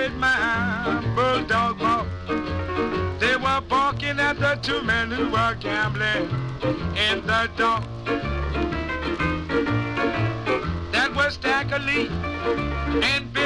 with my bulldog ball. They were barking at the two men who were gambling in the dark. That was Stacker Lee and